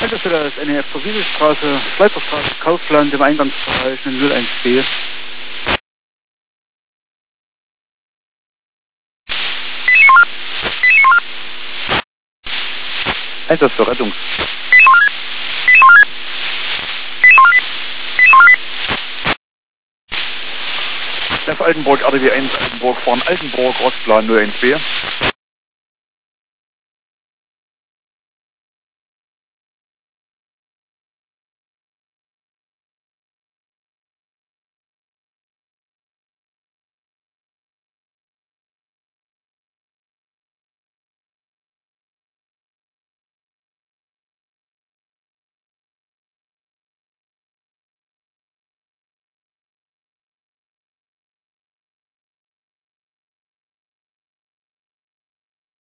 Haltestelle ist NEF zur Wieselstraße, Schweizerstraße, Kaufland im Eingangsbereich in 01B. Einsatz für Rettung. F Altenburg, RDW 1, Altenburg, fahren Altenburg, Ortsplan 012.